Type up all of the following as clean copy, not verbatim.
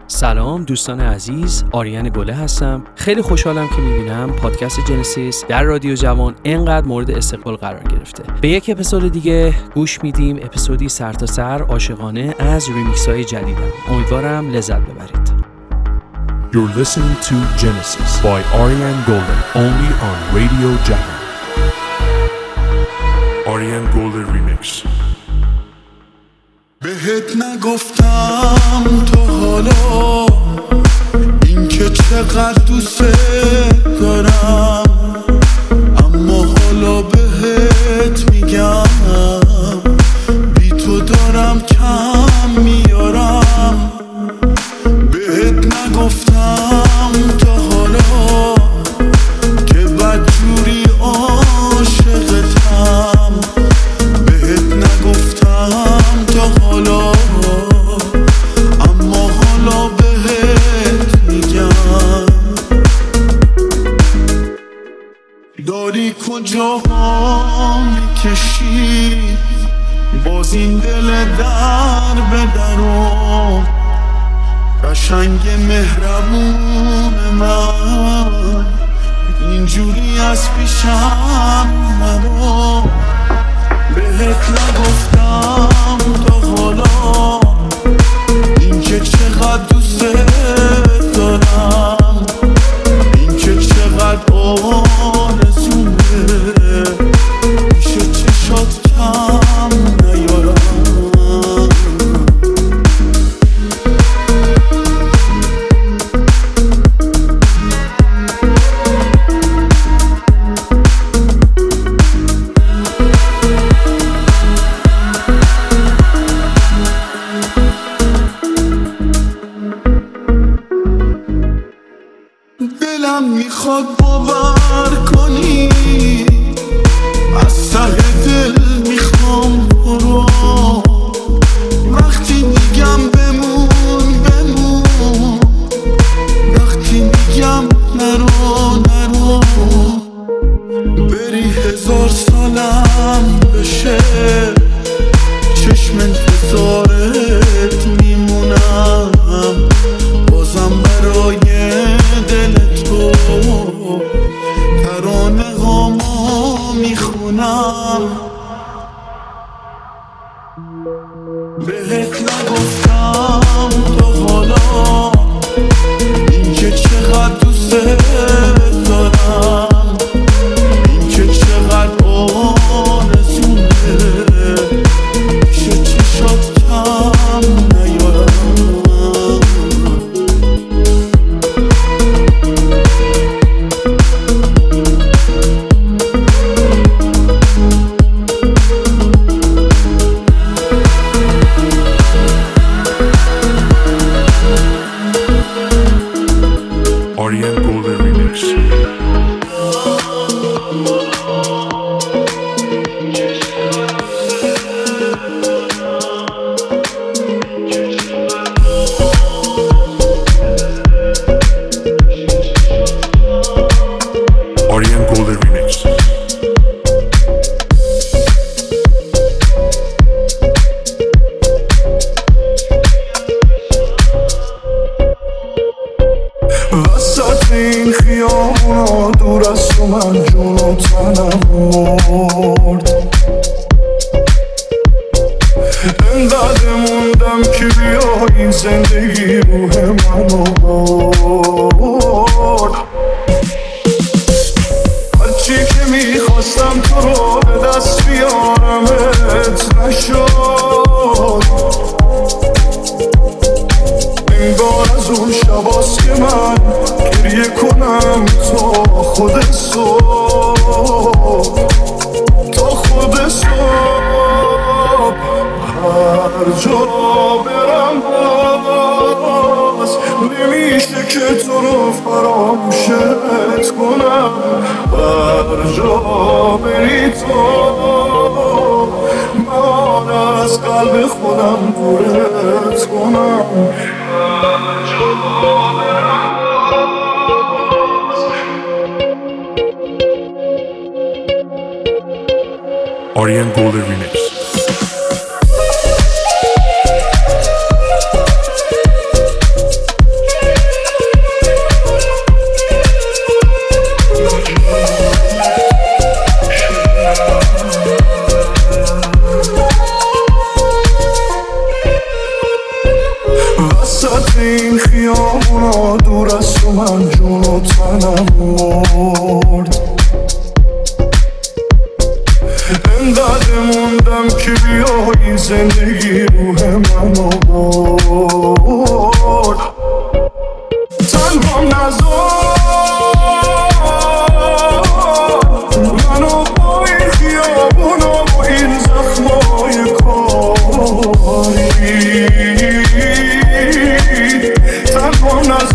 سلام دوستان عزیز، آریان گله هستم. خیلی خوشحالم که میبینم پادکست جنسیس در رادیو جوان اینقدر مورد استقبال قرار گرفته. به یک اپیزود دیگه گوش میدیم، اپیزودی سرتاسر عاشقانه از ریمیکس های جدیدم. امیدوارم لذت ببرید. You're listening to Genesis by Ariane Golden, only on Radio Japan. Ariane Golden Remix. بهت نگفتم تا حالا این که چقدر دوست دارم، اما حالا بهت میگم بی تو دارم کم میارم. بهت نگفتم تا حالا که بدجوری عاشقتم، بهت نگفتم تا حالا اما حالا بهت میگم. داری کجا میکشی باز این دل در به درم، قشنگ مهربون من اینجوری از پیشم نرو. بهت نگفتم تا حالا این که چقدر دوست دارم، این که چقدر آرزومه میشه چشات کم نیارم. دلم میخواد باور کنی، از ته دل میخوام برو. وقتی میگم بمون بمون، وقتی میگم نرو نرو، بری 1000 سالم بشه چشم انتظارت میمونم، بازم برای دل تو ترانه هامو میخونم. بهت نگفتم تا حالا این که چقدر دوست دارم، این که چقدر آرزومه میشه چشات کم نیارم. Ariane Golden Remix. Ariane Golden Remix. وسط این خیابونا دور از تو من جون و تنم مرد، انقدر موندم که بیا این زندگی روح منو برد. هرچی که میخواستم تو رو به دست بیارمت نشد، انگار از اون شباست که من گریه کنم تا خود صبح، تا خود صبح. هر جا برم باز نمیشه که تو رو فراموشت کنم، هر جا بری تو من از قلب خودم دورت کنم. Ariane Golden Remix. وسط این خیابونا دور از تو من جون و تنم مرد. انقدر موندم که بیایی زندگی روح منو برد. تنها نذار منو با این خیابونا و این زخمای کاری. تنها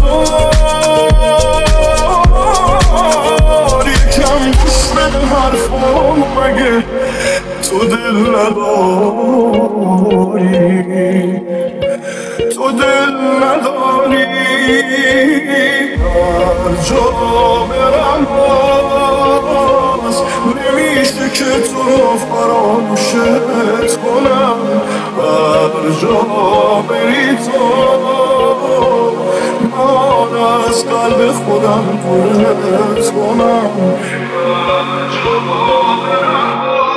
نذار یکم گوش بده حرفام مگه تو دل نداری. تو دل نداری هر جا برم باز نمیشه که تو رو فراموشت کنم. هر جا بری تو من از قلب خودم دورت کنم. هر جا برم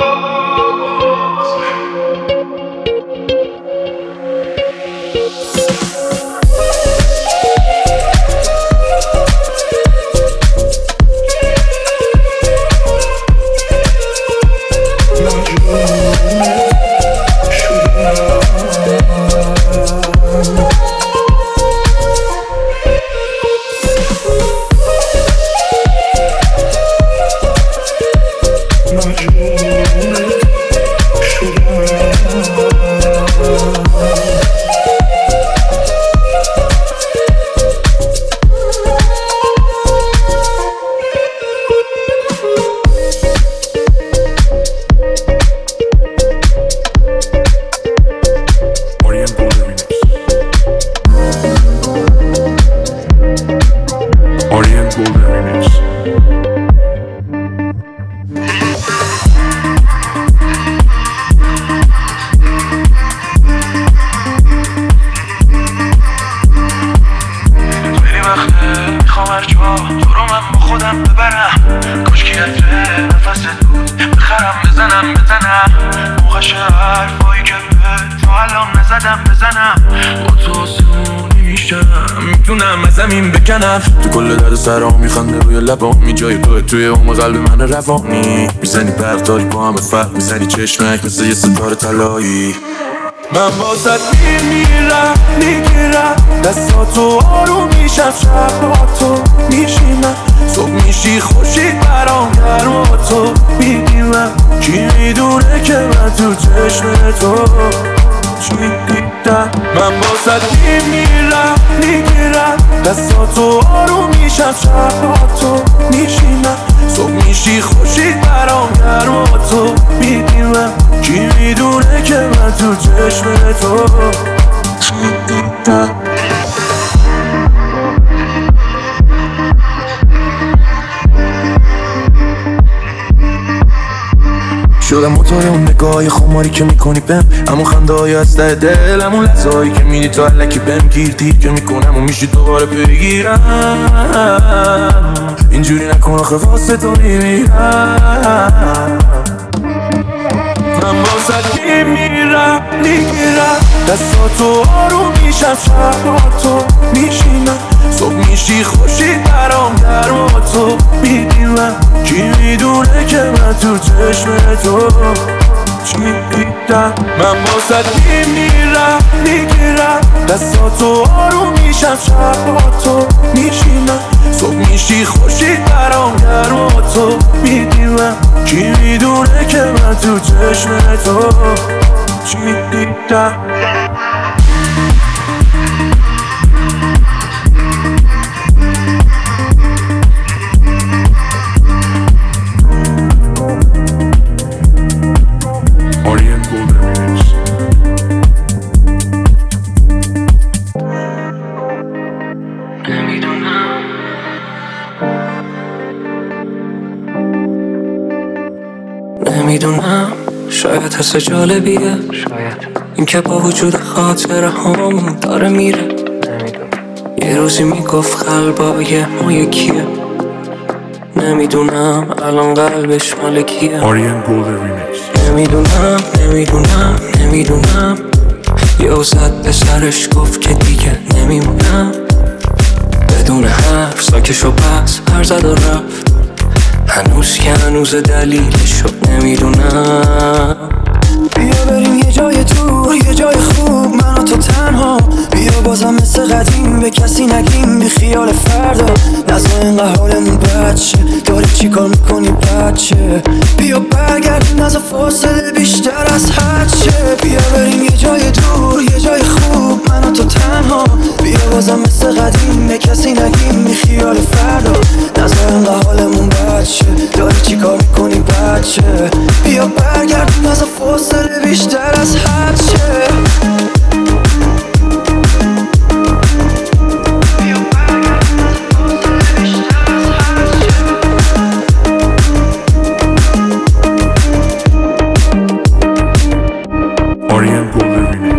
تو کل درد سرام میخنده روی لبام جای توی اون قلب من روانی. میزنی برق داری با همه فرق میزنی چشمک مثل یه ستاره طلایی. من واسط میمیرم میگیرم دستاتو آروم میشم شباتو میشینم صبح میشی خورشید برام گرماتو میگیرم. کی میدونه که من تو چشم تو چی دیدم. من واسط میمیرم میگیرم دستاتو آروم میشم شباتو میشینم صبح میشی خورشید برام گرماتو میگیرم. کی میدونه که من تو چشم تو چی دیدم. شدم موتور اون نگاهی خماری که میکنی بهم، همون خنده های از ته دل، همون لحظه هایی که میدی تو علکی بهم گیر دید که میکنم و میشی دوباره بگیرم. اینجوری نکن آخه واسه تو میمیرم. من واسه میمیرم میگیرم دستاتو آروم میشم شباتو میشینم صبح میشی خورشید برام گرماتو میگیرم. کی میدونه که من تو چشم تو چی دیدم. من واسه میمیرم میگیرم دستاتو آروم میشم شباتو میشینم صبح میشی خورشید برام گرماتو میگیرم. کی میدونه که من تو چشم تو چی دیدم. نمیدونم شاید حس جالبیه، شاید این که با وجود خاطره هم داره میره. یه روزی میگفت قلبای ما یکیه، نمیدونم الان قلبش مال کیه. نمیدونم یه زد به سرش گفت که دیگه نمیمونم بدون حرف ساکش و بس پر زد و رفت هنوز که هنوز دلیلشو نمیدونم بیا بریم یه جای دور یه جای خوب من و تو تنها بیا بازم مثل قدیم به کسی نگیم بی خیال فردا نزا اینقدر حالمون بچه داری چی کار میکنی بچه بیا برگرد نزا فاصله بیشتر از حدشه بیا بریم یه جای دور یه جای خوب من و تو تنها بیا بازم مثل قدیم به کسی نگیم بی خیال فردا نزا اینقدر حالمون بچه داری چی کار میکنی بچه بیا برگرد نزا فاصله بیشتر از حدشه Ariane Golden Remix.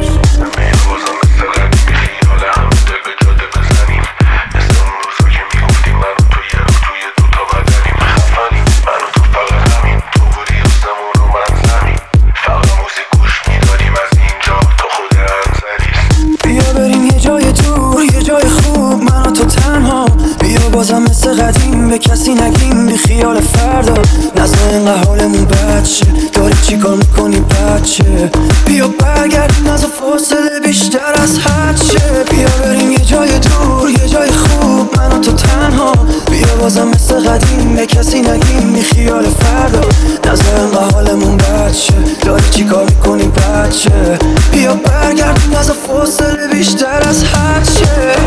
بازم مثل قدیم به کسی نگیم بی خیال فردا نزا اینقدر حالمون بچه داری چی کار میکنی بچه بیا برگرد نزا فاصله بیشتر از حدشه بیا بریم یه جای دور یه جای خوب من و تو تنها بیا بازم مثل قدیم به کسی نگیم بی خیال فردا نزا اینقدر حالمون بچه داری چی کار میکنی بچه بیا برگرد نزا فاصله بیشتر از حدشه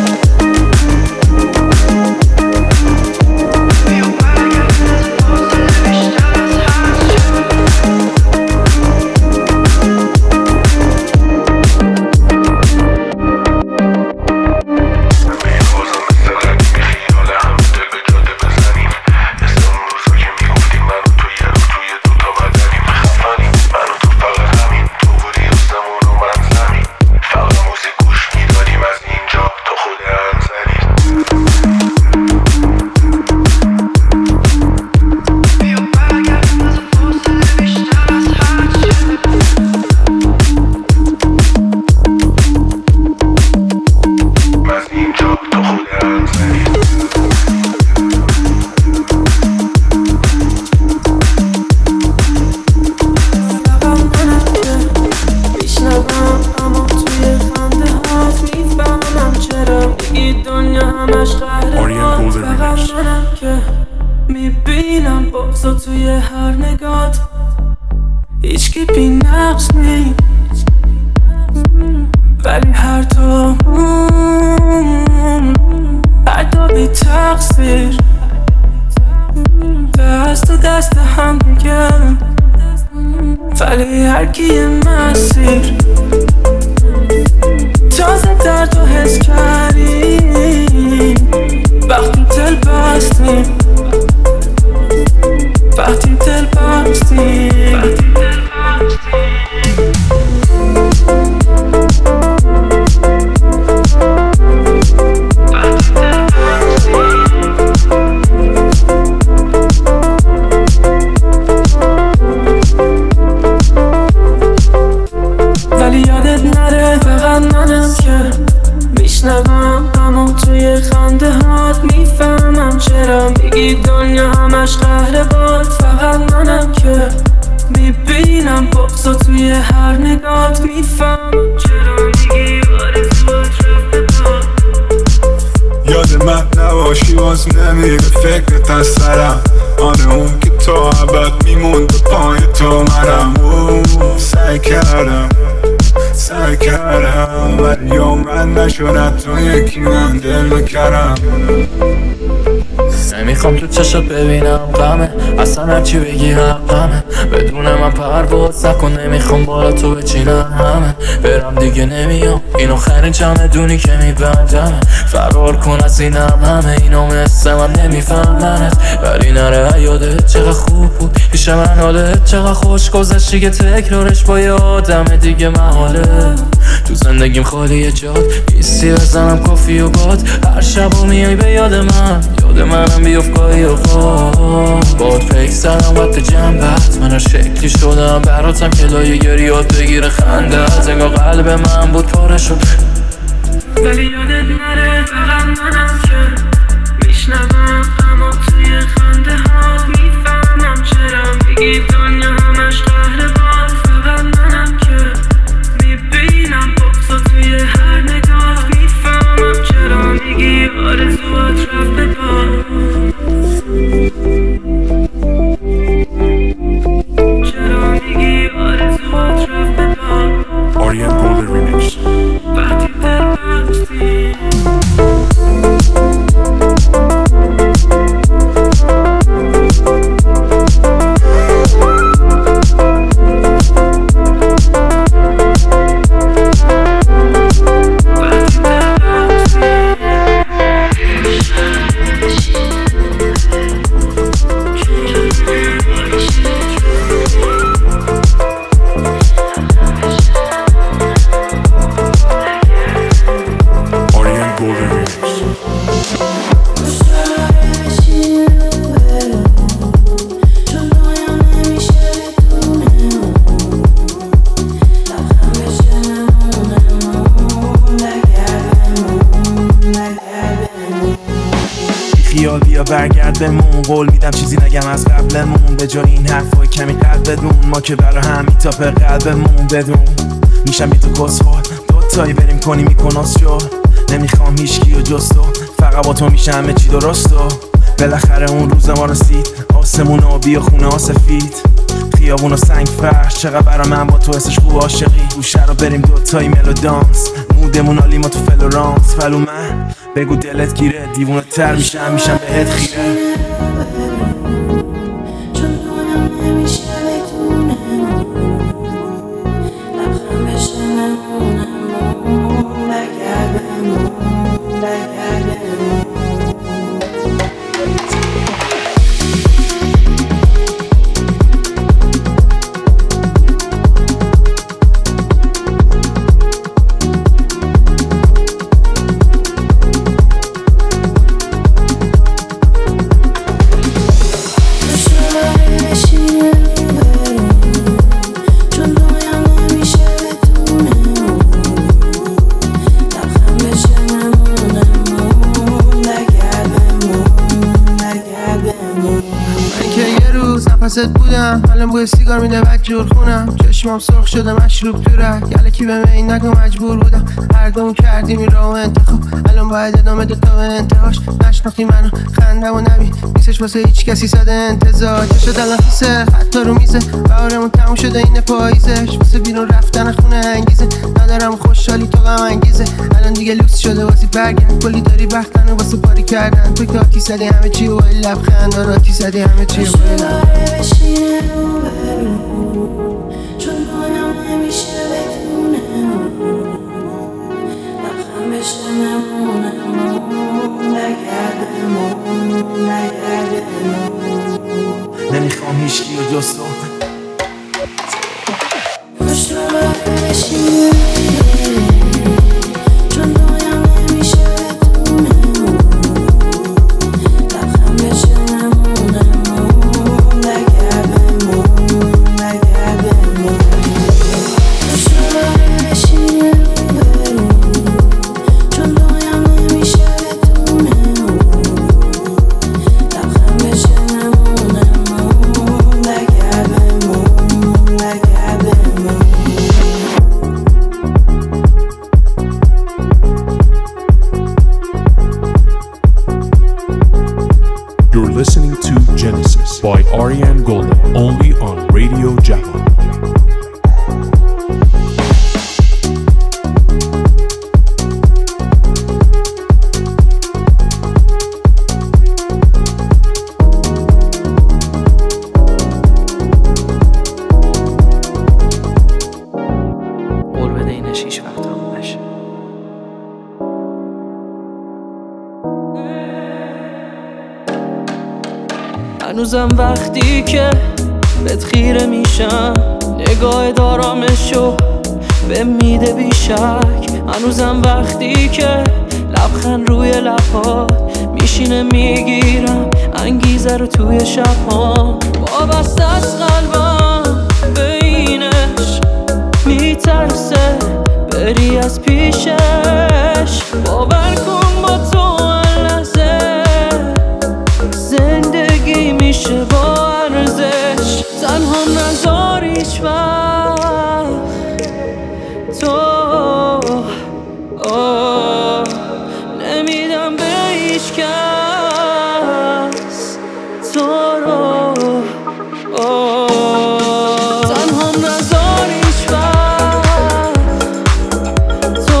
میبینم بازو توی هر نگات هیچکی بی نقص نیست ولی هر تا بی تقصیر دست و دست هم دیگه ولی هر کی یه مسیر تازه درد و حس کردیم وقتی دل بستیم وقتی دل بستیم ولی یادت نره فقط منم که میشنوم اما توی خنده هات میفهمم چرا میگی دنیا همش قهر باد فقط منم که میبینم بغضو توی هر نگات میفهمم چرا میگی آرزوات رفته باد یاد من نباشی باز نمیره فکرت از سرم آره اون که تا ابد میموند به پای تو منم سعی کردم ولی عمرن نشد تو یکی من دل بکرم نمیخوام تو چشات ببینم غمه اصلا هرچی بگی حقمه بدون من پرواز نکن نمیخوام بالا تو بچینم همه برم دیگه نمیام این آخرین چمه دونی که میبندمه فرار کن از اینم همه اینو مثل من نمیفهمنت ولی نره یادت چقدر خوب بود پیش من حالت چقدر خوش گذشتی که تکرارش با یه آدم دیگه محاله تو زندگیم خالی جاد نیستی بزنم کافی و باد هر شب و میای به یاد منم بیفت گاهی اوقات باد پیک زدم وقت جنبت من هر شکلی شدم براتم که لایه گریات بگیره خندت انگار قلب من بود پاره شد ولی یادت نره فقط منم که میشنوم اما توی خنده ها میفهمم چرا میگی دنیا همش قهر باد فقط منم که میبینم بغضا توی هر نگاه میفهمم چرا میگی آرزوات رفت به باد چرا میگی آرزوات رفت به باد Ariane Golden Remix. وقتی دل بستی خیال بیا برگرد بمون قول میدم چیزی نگم از قبلمون به جای این حرفای کمی قلب بدون ما که برا هم میتاپه قلبمون بدون میشم بی تو کسخور دوتایی بریم کنی میکناس شو نمیخوام هیچکی و جز تو فقط با تو میشه همه چی درست و بالاخره اون روز ما رسید آسمون آبی و خونه ها سفید خیابون و سنگ فرش چقدر برا من با تو حسش خوب عاشقی گوشه رو بریم دوتایی ملو دانس مودمون عالی ما تو فلورانس ولو من بگو دلت گیره دیوونه تر میشم بهت خیره نفست بودم الان بوی سیگار میده بک جور خونم چشمام سرخ شده مشروب تو رک یلکی به این نگو مجبور بودم هر دوم کردیم این راه و انتخاب الان باید ادامه دو تا به انتهاش نشناختی منو خندم و نبی نیستش واسه هیچ کسی ساده انتظار چه شد الان خیسه حتی رو میزه بهارمون تموم شده این پاییزش واسه بیرون رفتن خونه انگیزه ندارم خوشحالی تو غم انگیزه الان دیگه لوس شده واسه برگرد کلی داری وقتن و واسه پاری کردن تو که آتی زدی همه چی و لبخند آتی زدی همه چی بشینه رو برو چون مانم نمیشه بدونه لبخم بشه نگرده نمیخوام هیچکی و جز تو خوش رو بشینه چون مانم نمیشه بدونه لبخم بشه You're listening to Genesis by Ariane Golden, only on Radio Java. قول بده اینش هیچ وقت تموم نشه. هنوزم وقتی که بهت خیره میشم نگاه دارامشو به میده بیشک هنوزم وقتی که لبخند روی لبات میشینه میگیرم انگیزه رو توی شبها وابسته از قلبم به اینش میترسه بری از پیشش کس تو رو تنها نذار هیچ وقت تو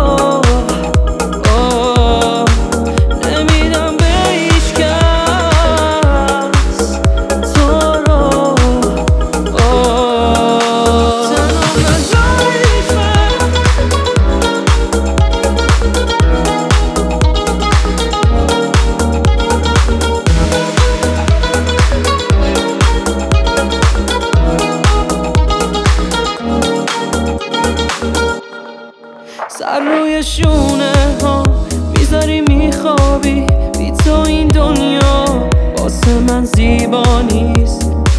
نمیدم به هیچ کس تو رو تنها نذار هیچ وقت سر روی شونه ها میذاری میخوابی بی تو این دنیا واسه من زیبا نیست